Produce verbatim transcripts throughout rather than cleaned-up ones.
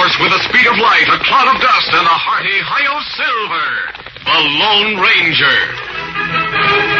horse with the speed of light, a cloud of dust, and a hearty Hi-Yo Silver, the Lone Ranger.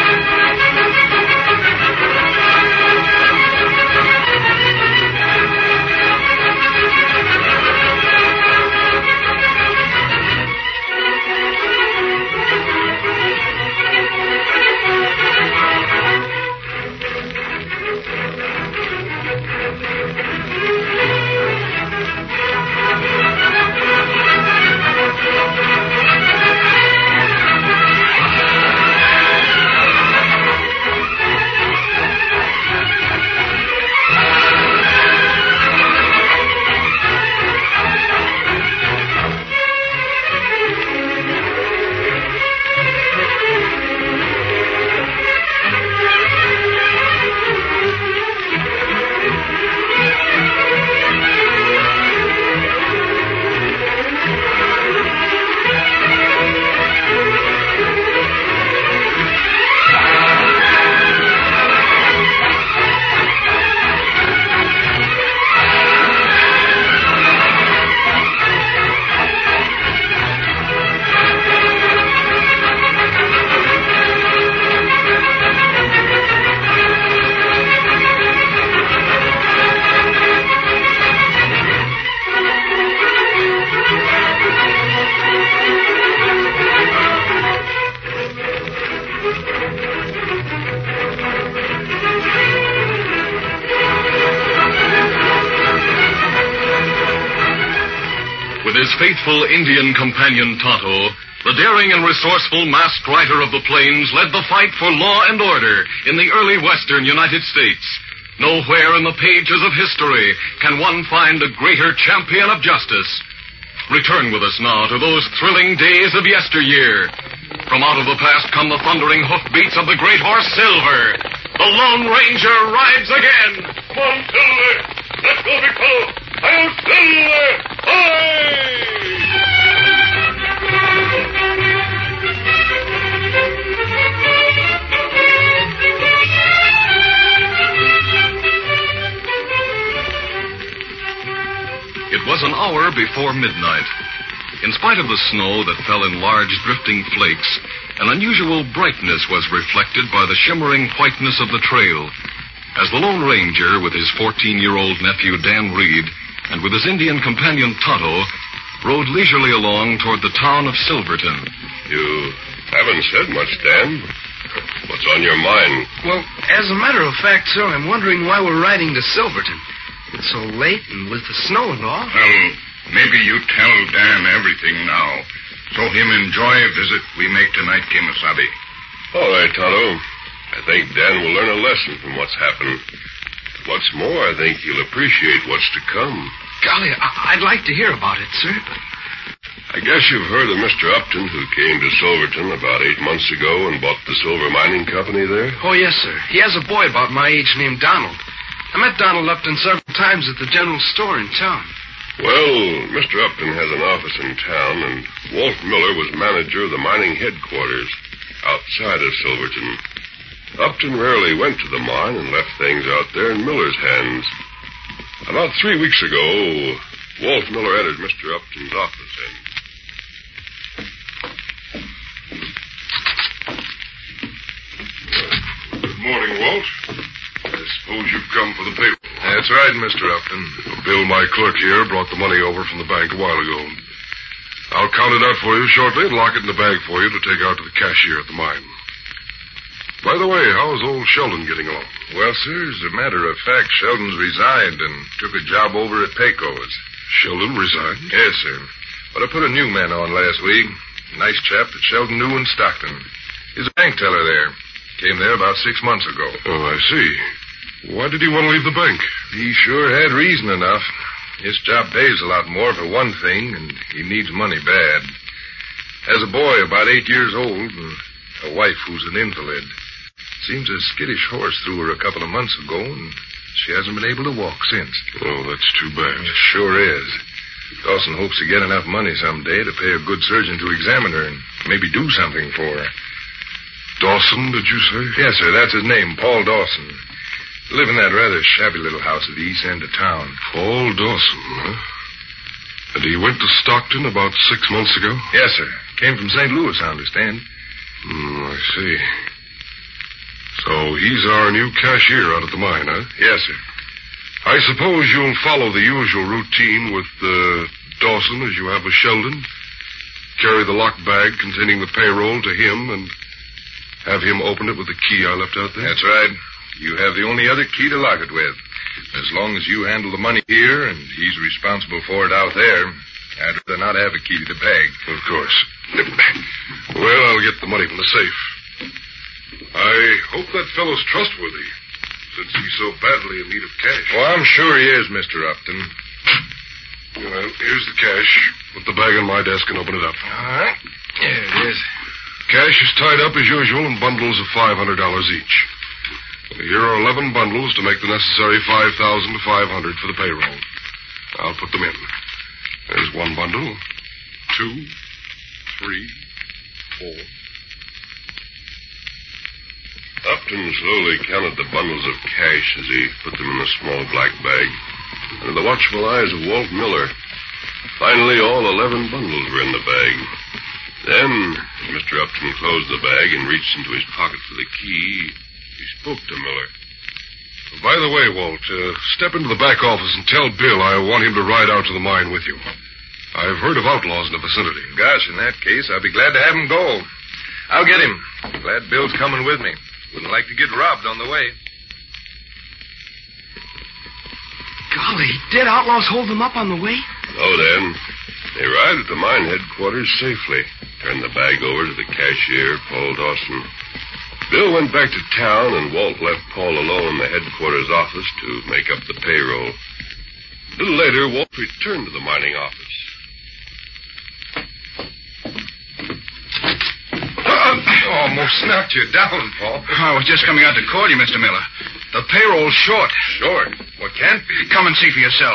With his faithful Indian companion Tonto, the daring and resourceful masked rider of the plains led the fight for law and order in the early western United States. Nowhere in the pages of history can one find a greater champion of justice. Return with us now to those thrilling days of yesteryear. From out of the past come the thundering hoofbeats of the great horse Silver. The Lone Ranger rides again. Come on, Silver. Let's go, big fellow. I'll Silver. It was an hour before midnight. In spite of the snow that fell in large drifting flakes, an unusual brightness was reflected by the shimmering whiteness of the trail. As the Lone Ranger, with his fourteen-year-old nephew Dan Reed, and with his Indian companion Tonto, rode leisurely along toward the town of Silverton. You haven't said much, Dan. What's on your mind? Well, as a matter of fact, sir, I'm wondering why we're riding to Silverton. It's so late, and with the snow and all. Well, maybe you tell Dan everything now, so him enjoy a visit we make tonight, Kemosabe. All right, Tonto. I think Dan will learn a lesson from what's happened. What's more, I think he'll appreciate what's to come. Golly, I- I'd like to hear about it, sir. I guess you've heard of Mister Upton, who came to Silverton about eight months ago and bought the silver mining company there? Oh, yes, sir. He has a boy about my age named Donald. I met Donald Upton several times at the general store in town. Well, Mister Upton has an office in town, and Walt Miller was manager of the mining headquarters outside of Silverton. Upton rarely went to the mine and left things out there in Miller's hands. About three weeks ago, Walt Miller entered Mister Upton's office and... Good morning, Walt. I suppose you've come for the paper. That's right, Mister Upton. Bill, my clerk here, brought the money over from the bank a while ago. I'll count it out for you shortly and lock it in the bag for you to take out to the cashier at the mine. By the way, how's old Sheldon getting along? Well, sir, as a matter of fact, Sheldon's resigned and took a job over at Pecos. Sheldon resigned? Yes, sir. But I put a new man on last week. Nice chap that Sheldon knew in Stockton. He's a bank teller there. Came there about six months ago. Oh, I see. Why did he want to leave the bank? He sure had reason enough. His job pays a lot more for one thing, and he needs money bad. Has a boy about eight years old and a wife who's an invalid. Seems a skittish horse threw her a couple of months ago, and she hasn't been able to walk since. Oh, that's too bad. It sure is. Dawson hopes to get enough money someday to pay a good surgeon to examine her and maybe do something for her. Dawson, did you say? Yes, sir, that's his name, Paul Dawson. Live in that rather shabby little house at the east end of town. Paul Dawson, huh? And he went to Stockton about six months ago? Yes, sir. Came from Saint Louis, I understand. Hmm, I see. So he's our new cashier out at the mine, huh? Yes, sir. I suppose you'll follow the usual routine with uh, Dawson as you have with Sheldon. Carry the locked bag containing the payroll to him and have him open it with the key I left out there? That's right. You have the only other key to lock it with. As long as you handle the money here and he's responsible for it out there, I'd rather not have a key to the bag. Of course. Well, I'll get the money from the safe. I hope that fellow's trustworthy, since he's so badly in need of cash. Oh, I'm sure he is, Mister Upton. Well, here's the cash. Put the bag on my desk and open it up. All right. There it is. Cash is tied up as usual in bundles of five hundred dollars each. Here are eleven bundles to make the necessary five thousand five hundred dollars for the payroll. I'll put them in. There's one bundle, two, three, four. Upton slowly counted the bundles of cash as he put them in a small black bag under the watchful eyes of Walt Miller. Finally, all eleven bundles were in the bag. Then, as Mister Upton closed the bag and reached into his pocket for the key, he spoke to Miller. By the way, Walt, uh, step into the back office and tell Bill I want him to ride out to the mine with you. I've heard of outlaws in the vicinity. Gosh, in that case, I'll be glad to have him go. I'll get him. Glad Bill's coming with me. Wouldn't like to get robbed on the way. Golly, did outlaws hold them up on the way? Oh, then, they arrived at the mine headquarters safely. Turned the bag over to the cashier, Paul Dawson. Bill went back to town, and Walt left Paul alone in the headquarters office to make up the payroll. A little later, Walt returned to the mining office. Oh, almost knocked you down, Paul. I was just coming out to call you, Mister Miller. The payroll's short. Short? What can't be? Come and see for yourself.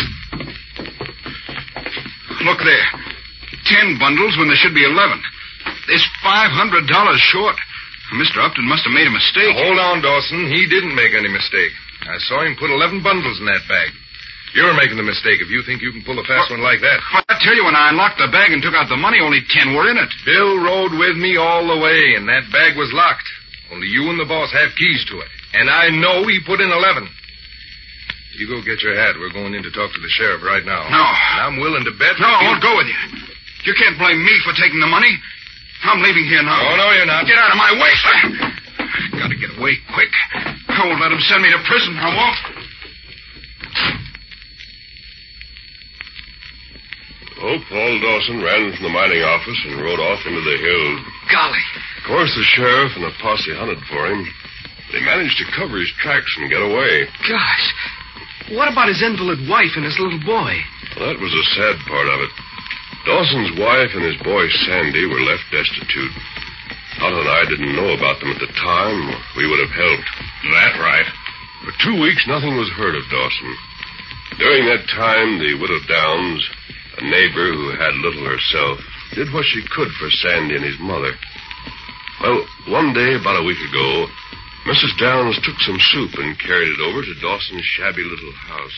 Look there. Ten bundles when there should be eleven. There's five hundred dollars short. Mister Upton must have made a mistake. Now, hold on, Dawson. He didn't make any mistake. I saw him put eleven bundles in that bag. You're making the mistake if you think you can pull a fast one like that. Well, I tell you, when I unlocked the bag and took out the money, only ten were in it. Bill rode with me all the way, and that bag was locked. Only you and the boss have keys to it. And I know he put in eleven. You go get your hat. We're going in to talk to the sheriff right now. No. And I'm willing to bet... No, I won't go with you. You can't blame me for taking the money. I'm leaving here now. Oh, no, you're not. Get out of my way. I gotta get away quick. I won't let them send me to prison. I won't. Oh, Paul Dawson ran from the mining office and rode off into the hills. Golly. Of course, the sheriff and a posse hunted for him. They managed to cover his tracks and get away. Gosh. What about his invalid wife and his little boy? Well, that was the sad part of it. Dawson's wife and his boy, Sandy, were left destitute. Otto and I didn't know about them at the time. We would have helped. That's right. For two weeks, nothing was heard of Dawson. During that time, the widow Downs, a neighbor who had little herself, did what she could for Sandy and his mother. Well, one day, about a week ago, Missus Downs took some soup and carried it over to Dawson's shabby little house.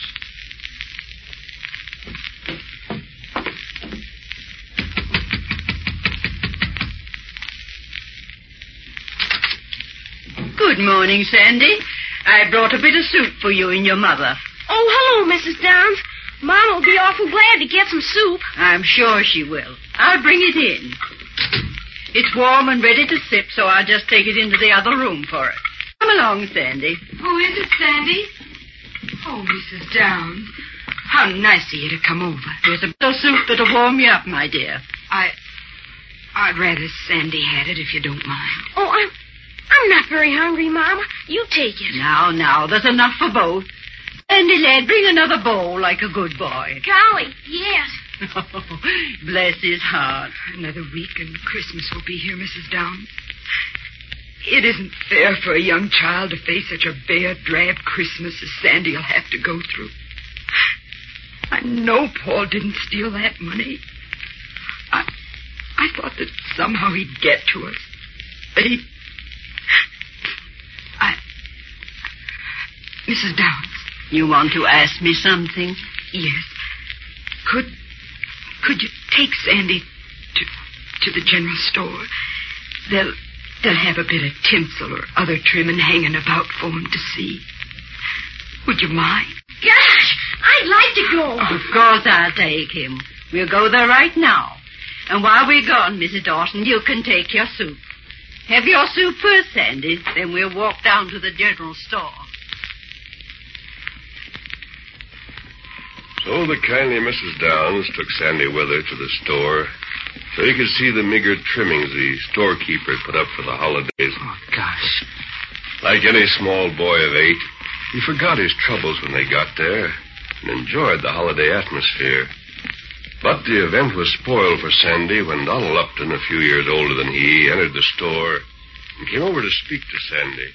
Good morning, Sandy. I brought a bit of soup for you and your mother. Oh, hello, Missus Downs. Mom will be awful glad to get some soup. I'm sure she will. I'll bring it in. It's warm and ready to sip, so I'll just take it into the other room for it. Come along, Sandy. Who is it, Sandy? Oh, Missus Downs. How nice of you to come over. There's a bit of soup that'll warm you up, my dear. I... I'd rather Sandy had it, if you don't mind. Oh, I'm... I'm not very hungry, Mama. You take it. Now, now, there's enough for both. Sandy, lad, bring another bowl like a good boy. Golly, yes. Oh, bless his heart. Another week and Christmas will be here, Missus Downs. It isn't fair for a young child to face such a bare, drab Christmas as Sandy'll have to go through. I know Paul didn't steal that money. I, I thought that somehow he'd get to us. But he... I... Missus Downs. You want to ask me something? Yes. Could Could you take Sandy to to the general store? They'll they'll have a bit of tinsel or other trimming hanging about for him to see. Would you mind? Gosh, I'd like to go. Of course I'll take him. We'll go there right now. And while we're gone, Missus Dawson, you can take your soup. Have your soup first, Sandy. Then we'll walk down to the general store. So the kindly Missus Downs took Sandy with her to the store so he could see the meager trimmings the storekeeper put up for the holidays. Oh, gosh. Like any small boy of eight, he forgot his troubles when they got there and enjoyed the holiday atmosphere. But the event was spoiled for Sandy when Donald Upton, a few years older than he, entered the store and came over to speak to Sandy.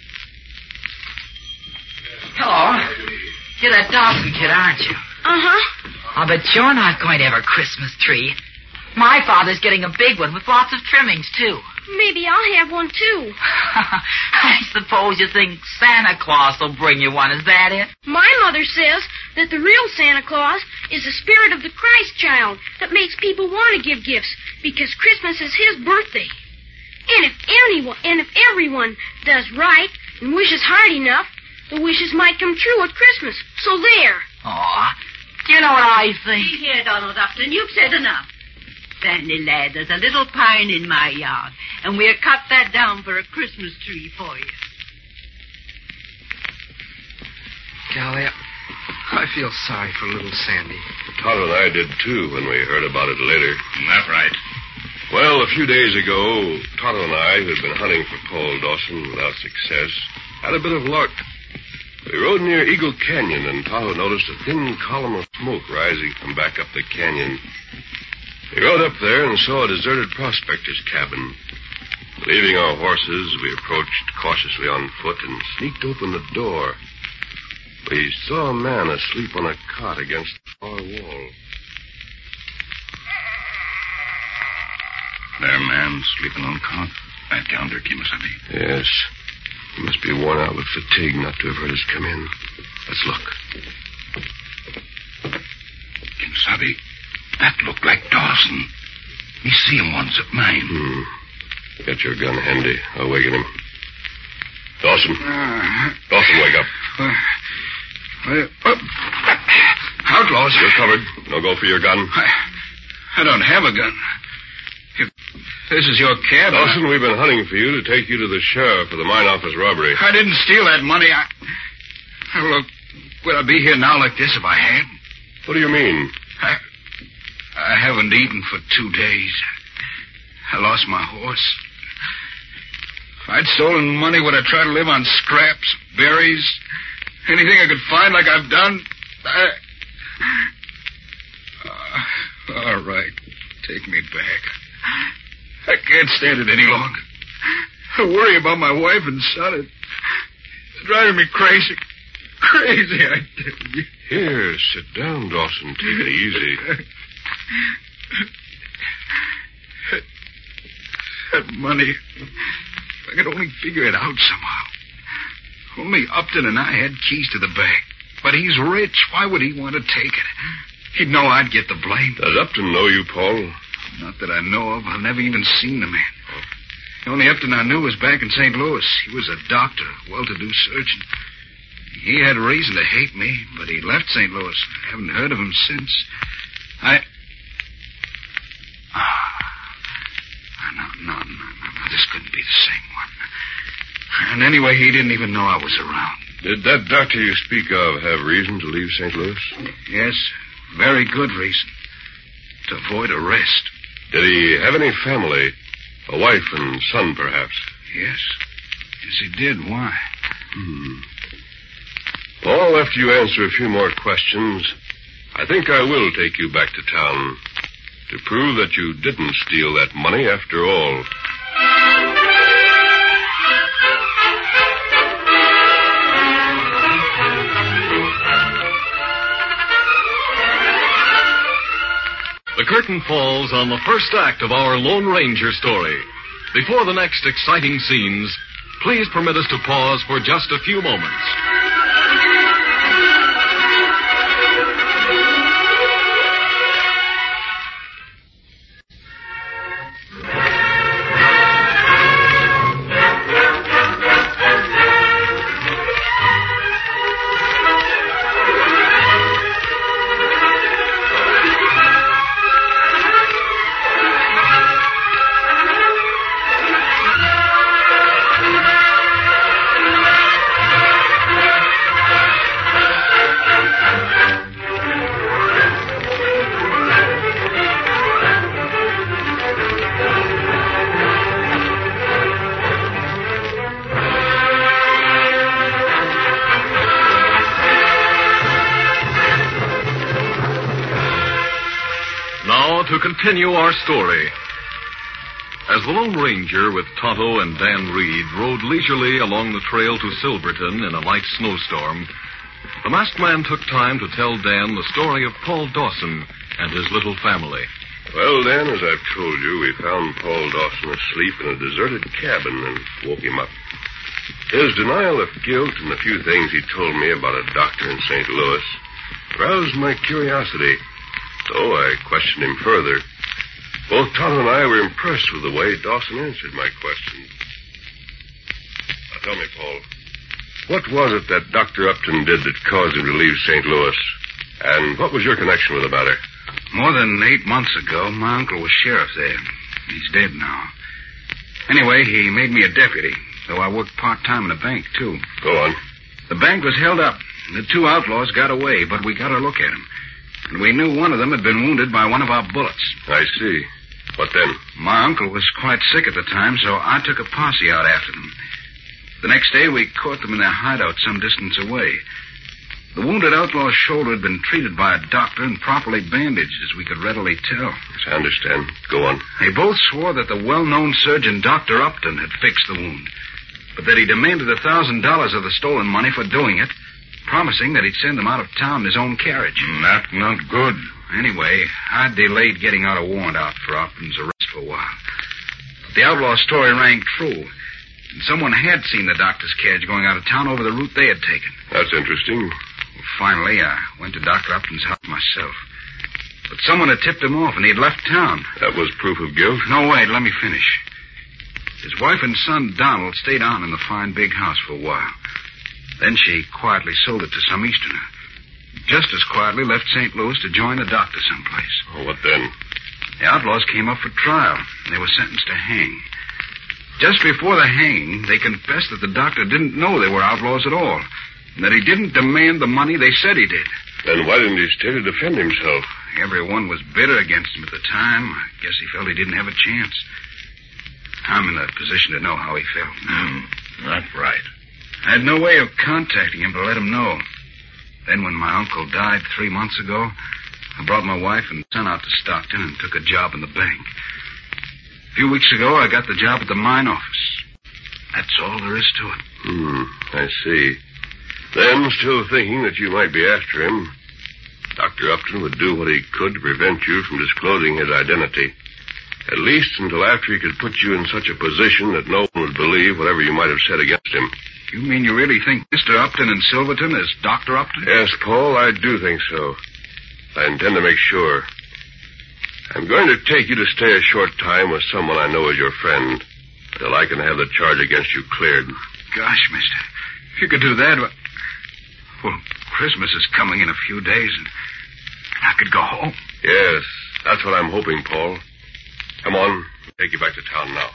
Hello. You're that Dawson kid, aren't you? Uh-huh. I'll bet you're not going to have a Christmas tree. My father's getting a big one with lots of trimmings, too. Maybe I'll have one, too. I suppose you think Santa Claus will bring you one. Is that it? My mother says that the real Santa Claus is the spirit of the Christ child that makes people want to give gifts because Christmas is his birthday. And if anyone, and if everyone does right and wishes hard enough, the wishes might come true at Christmas. So there. Aw, do you know what I think? See here, Donald Upton, you've said enough. Sandy, lad, there's a little pine in my yard, and we'll cut that down for a Christmas tree for you. Golly, I feel sorry for little Sandy. Todd and I did, too, when we heard about it later. That's right. Well, a few days ago, Tonto and I, who had been hunting for Paul Dawson without success, had a bit of luck. We rode near Eagle Canyon, and Tonto noticed a thin column of smoke rising from back up the canyon. We rode up there and saw a deserted prospector's cabin. Leaving our horses, we approached cautiously on foot and sneaked open the door. We saw a man asleep on a cot against the far wall. There, man, sleeping on cot. Back yonder, Kimasabi. Yes. He must be worn out with fatigue not to have heard us come in. Let's look. Kimasabi, that looked like Dawson. Me see him once at mine. Hmm. Get your gun handy. I'll waken him. Dawson. Uh, Dawson, wake up. Uh, uh, outlaws. You're covered. Now go for your gun. I, I don't have a gun. If this is your cab... Dawson, we've been hunting for you to take you to the sheriff for the mine office robbery. I didn't steal that money. I... Look, would I be here now like this if I had? What do you mean? I... I haven't eaten for two days. I lost my horse. If I'd stolen money, would I try to live on scraps, berries, anything I could find like I've done? I... Uh, all right. Take me back. I can't stand it any longer. I worry about my wife and son. It's driving me crazy. Crazy, I tell you. Here, sit down, Dawson. Take it easy. That money, if I could only figure it out somehow. Only Upton and I had keys to the bank. But he's rich. Why would he want to take it? He'd know I'd get the blame. Does Upton know you, Paul? Not that I know of. I've never even seen the man. The only Upton I knew was back in Saint Louis. He was a doctor, well-to-do surgeon. He had reason to hate me, but he left Saint Louis. I haven't heard of him since. I... Oh, no, no, no, no, no. This couldn't be the same one. And anyway, he didn't even know I was around. Did that doctor you speak of have reason to leave Saint Louis? Yes, very good reason. To avoid arrest. Did he have any family? A wife and son, perhaps? Yes. Yes, he did. Why? Hmm. Paul, after you answer a few more questions, I think I will take you back to town to prove that you didn't steal that money after all. The curtain falls on the first act of our Lone Ranger story. Before the next exciting scenes, please permit us to pause for just a few moments. to continue our story. As the Lone Ranger with Tonto and Dan Reed rode leisurely along the trail to Silverton in a light snowstorm, the masked man took time to tell Dan the story of Paul Dawson and his little family. Well, Dan, as I've told you, we found Paul Dawson asleep in a deserted cabin and woke him up. His denial of guilt and the few things he told me about a doctor in Saint Louis roused my curiosity, so I questioned him further. Both Tonto and I were impressed with the way Dawson answered my questions. Now tell me, Paul, what was it that Doctor Upton did that caused him to leave Saint Louis? And what was your connection with the matter? More than eight months ago, my uncle was sheriff there. He's dead now. Anyway, he made me a deputy, though I worked part-time in a bank, too. Go on. The bank was held up. The two outlaws got away, but we got a look at them. And we knew one of them had been wounded by one of our bullets. I see. What then? My uncle was quite sick at the time, so I took a posse out after them. The next day, we caught them in their hideout some distance away. The wounded outlaw's shoulder had been treated by a doctor and properly bandaged, as we could readily tell. Yes, I understand. Go on. They both swore that the well-known surgeon, Doctor Upton, had fixed the wound, but that he demanded a thousand dollars of the stolen money for doing it, promising that he'd send them out of town in his own carriage. That not good. Anyway, I delayed getting out a warrant out for Upton's arrest for a while. But the outlaw's story rang true, and someone had seen the doctor's carriage going out of town over the route they had taken. That's interesting. Finally, I went to Doctor Upton's house myself. But someone had tipped him off, and he'd left town. That was proof of guilt? No, wait, let me finish. His wife and son, Donald, stayed on in the fine big house for a while. Then she quietly sold it to some Easterner. Just as quietly left Saint Louis to join the doctor someplace. Oh, what then? The outlaws came up for trial, and they were sentenced to hang. Just before the hanging, they confessed that the doctor didn't know they were outlaws at all, and that he didn't demand the money they said he did. Then why didn't he stay to defend himself? Everyone was bitter against him at the time. I guess he felt he didn't have a chance. I'm in a position to know how he felt now. Mm, that's right. I had no way of contacting him to let him know. Then when my uncle died three months ago, I brought my wife and son out to Stockton and took a job in the bank. A few weeks ago, I got the job at the mine office. That's all there is to it. Hmm, I see. Then, still thinking that you might be after him, Doctor Upton would do what he could to prevent you from disclosing his identity. At least until after he could put you in such a position that no one would believe whatever you might have said against him. You mean you really think Mister Upton in Silverton is Doctor Upton? Yes, Paul, I do think so. I intend to make sure. I'm going to take you to stay a short time with someone I know is your friend, until I can have the charge against you cleared. Gosh, mister, if you could do that... Well, Christmas is coming in a few days, and I could go home. Yes, that's what I'm hoping, Paul. Come on, I'll take you back to town now.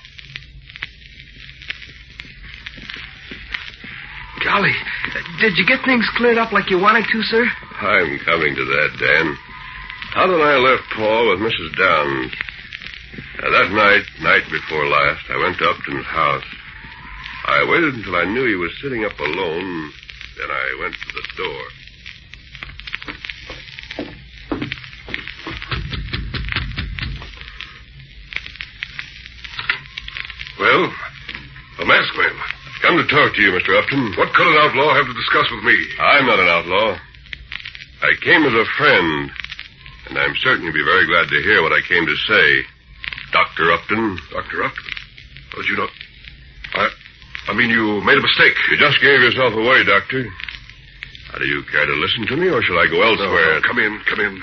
Golly, did you get things cleared up like you wanted to, sir? I'm coming to that, Dan. Todd and I left Paul with Missus Downs. Now, that night, night before last, I went to Upton's house. I waited until I knew he was sitting up alone. Then I went to the door. Well, a masked man. Come to talk to you, Mister Upton. What could an outlaw have to discuss with me? I'm not an outlaw. I came as a friend, and I'm certain you'll be very glad to hear what I came to say. Doctor Upton. Doctor Upton? How did you know? I... I mean, you made a mistake. You just gave yourself away, Doctor. Now, do you care to listen to me, or shall I go elsewhere? No, no, come in, come in.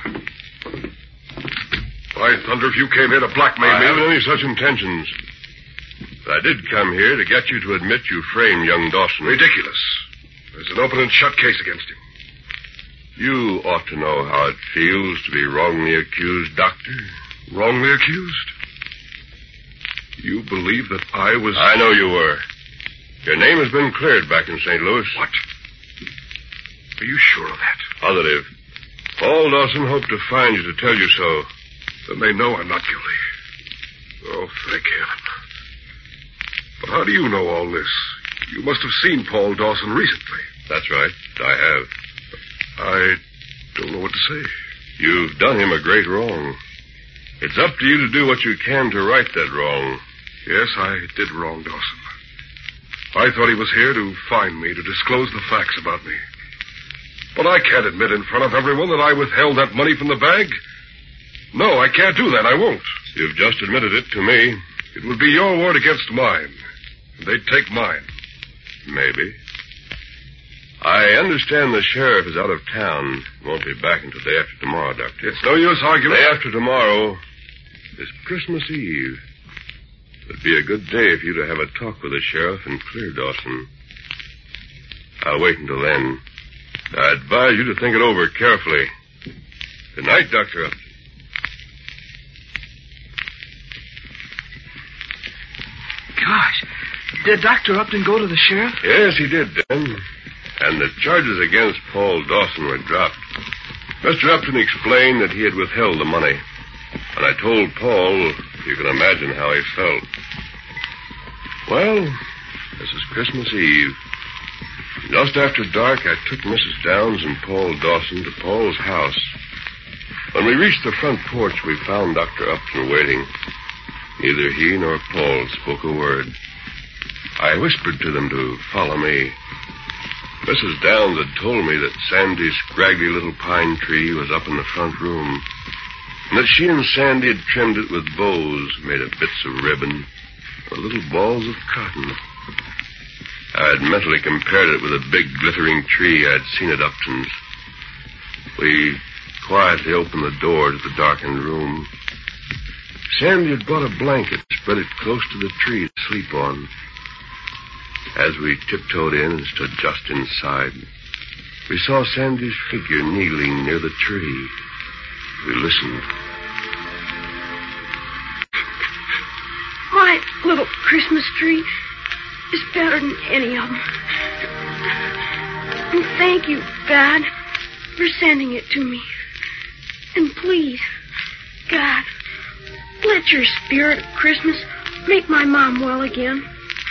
Why, thunder, if you came here to blackmail I me... I haven't any such intentions. But I did come here to get you to admit you framed young Dawson. Ridiculous. There's an open and shut case against him. You ought to know how it feels to be wrongly accused, Doctor. Wrongly accused? You believe that I was... I know you were. Your name has been cleared back in Saint Louis. What? Are you sure of that? Positive. Paul Dawson hoped to find you to tell you so. Then they know I'm not guilty. Oh, thank heaven. But how do you know all this? You must have seen Paul Dawson recently. That's right. I have. I don't know what to say. You've done him a great wrong. It's up to you to do what you can to right that wrong. Yes, I did wrong, Dawson. I thought he was here to find me, to disclose the facts about me. But I can't admit in front of everyone that I withheld that money from the bag. No, I can't do that. I won't. You've just admitted it to me. It would be your word against mine. They'd take mine. Maybe. I understand the sheriff is out of town. Won't be back until day after tomorrow, Doctor. It's no use arguing. Day after tomorrow is Christmas Eve. It'd be a good day for you to have a talk with the sheriff and clear Dawson. I'll wait until then. I advise you to think it over carefully. Good night, Doctor Upton. Gosh, did Doctor Upton go to the sheriff? Yes, he did, Dan. And the charges against Paul Dawson were dropped. Mister Upton explained that he had withheld the money. When I told Paul, you can imagine how he felt. Well, this is Christmas Eve. Just after dark, I took Missus Downs and Paul Dawson to Paul's house. When we reached the front porch, we found Doctor Upton waiting. Neither he nor Paul spoke a word. I whispered to them to follow me. Missus Downs had told me that Sandy's scraggly little pine tree was up in the front room, and that she and Sandy had trimmed it with bows made of bits of ribbon or little balls of cotton. I had mentally compared it with a big glittering tree I'd seen at Upton's. We quietly opened the door to the darkened room. Sandy had brought a blanket, spread it close to the tree to sleep on. As we tiptoed in and stood just inside, we saw Sandy's figure kneeling near the tree. We listened. My little Christmas tree is better than any of them. And thank you, God, for sending it to me. And please, God, let your spirit of Christmas make my mom well again.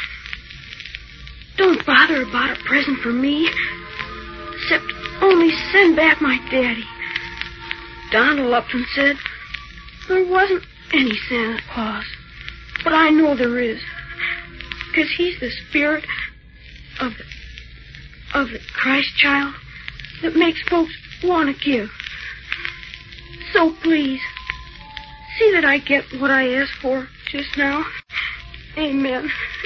Don't bother about a present for me, except only send back my daddy. Donald Upton said there wasn't any Santa Claus, but I know there is, because he's the spirit of the, of the Christ child that makes folks want to give. So please, see that I get what I asked for just now. Amen.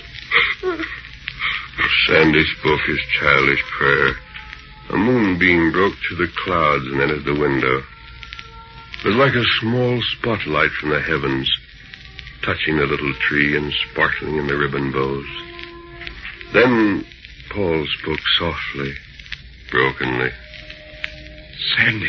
Sandy spoke his childish prayer. A moonbeam broke through the clouds and entered the window. It was like a small spotlight from the heavens, touching the little tree and sparkling in the ribbon bows. Then Paul spoke softly, brokenly. Sandy.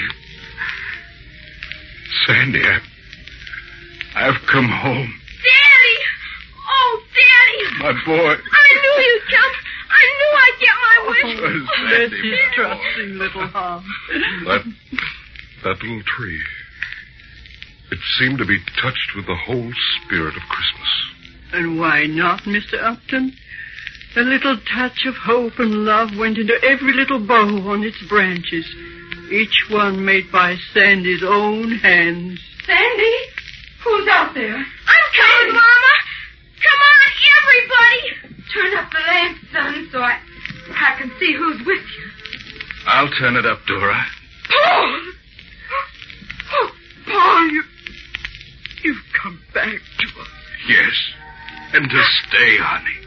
Sandy, I, I've come home. Daddy! Oh, Daddy! My boy. I knew you'd come. I knew I'd get my wish. Oh, Bless his trusting little heart. That, that little tree. It seemed to be touched with the whole spirit of Christmas. And why not, Mister Upton? A little touch of hope and love went into every little bow on its branches, each one made by Sandy's own hands. Sandy? Who's out there? I'm coming, Mama. Come on, everybody. Turn up the lamp, son, so I, I can see who's with you. I'll turn it up, Dora. Paul! Oh, Paul, you, you've come back to us. Yes, and to stay, honey.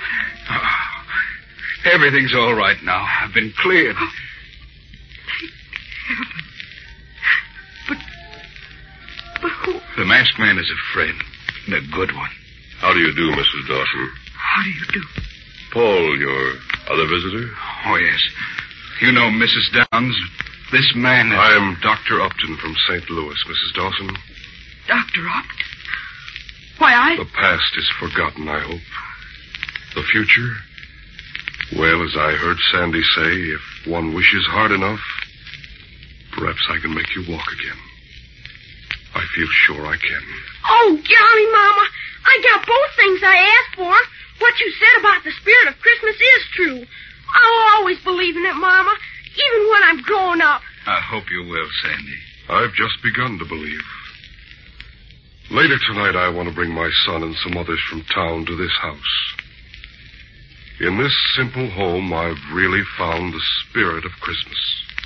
Oh, everything's all right now. I've been cleared. Oh, thank heaven. But, but who... The masked man is a friend, and a good one. How do you do, Missus Dawson? How do you do? Paul, your other visitor? Oh, yes. You know Missus Downs. This man is... I am Doctor Upton from Saint Louis, Missus Dawson. Doctor Upton? Why, I... The past is forgotten, I hope. The future? Well, as I heard Sandy say, if one wishes hard enough, perhaps I can make you walk again. I feel sure I can. Oh, golly, Mama. I got both things I asked for. What you said about the spirit of Christmas is true. I'll always believe in it, Mama, even when I'm grown. grown up. I hope you will, Sandy. I've just begun to believe. Later tonight, I want to bring my son and some others from town to this house. In this simple home, I've really found the spirit of Christmas.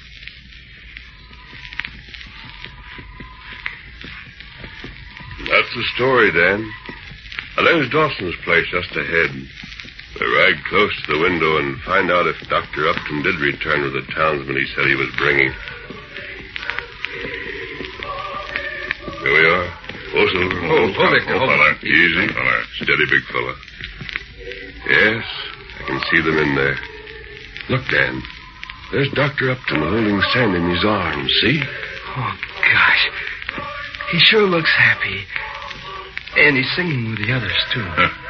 That's the story, Dan. Now, there's Dawson's place just ahead. We'll ride close to the window and find out if Doctor Upton did return with the townsman he said he was bringing. Here we are. Oh, Silver. Oh, hold it, hold fella. it. Easy. Steady, big fella. Yes, I can see them in there. Look, Dan. There's Doctor Upton holding Sandy in his arms, see? Oh, gosh. He sure looks happy. And he's singing with the others, too.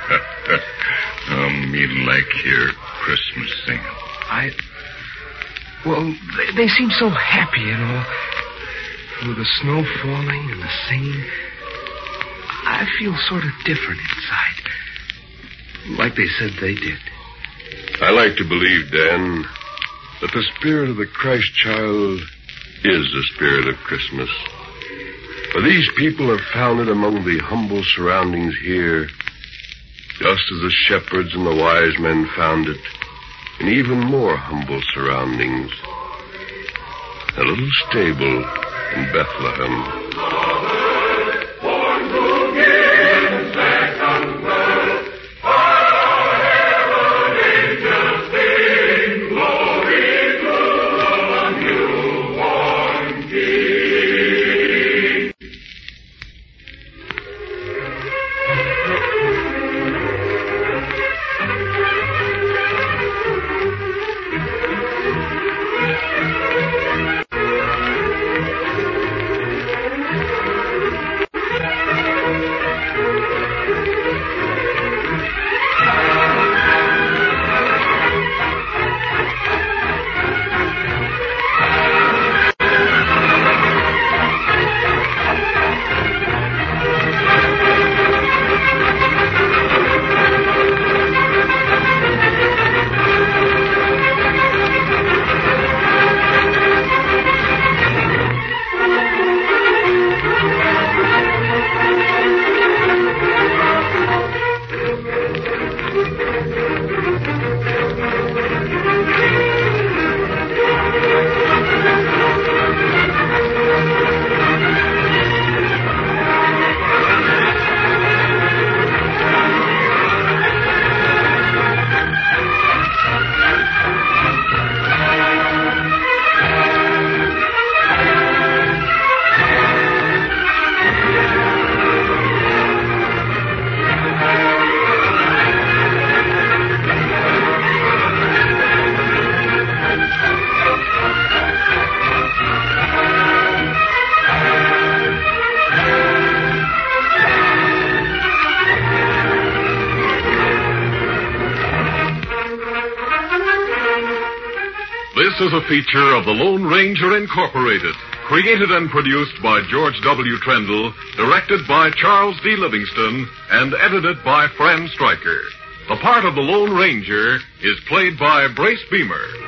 um, me like hear Christmas singing. I... Well, they, they seem so happy, you know. With the snow falling and the singing, I feel sort of different inside. Like they said they did. I like to believe, Dan, that the spirit of the Christ child is the spirit of Christmas. For these people have found it among the humble surroundings here, just as the shepherds and the wise men found it in even more humble surroundings. A little stable in Bethlehem. This is a feature of the Lone Ranger Incorporated, created and produced by George W. Trendle, directed by Charles D. Livingston, and edited by Fran Stryker. The part of the Lone Ranger is played by Brace Beamer.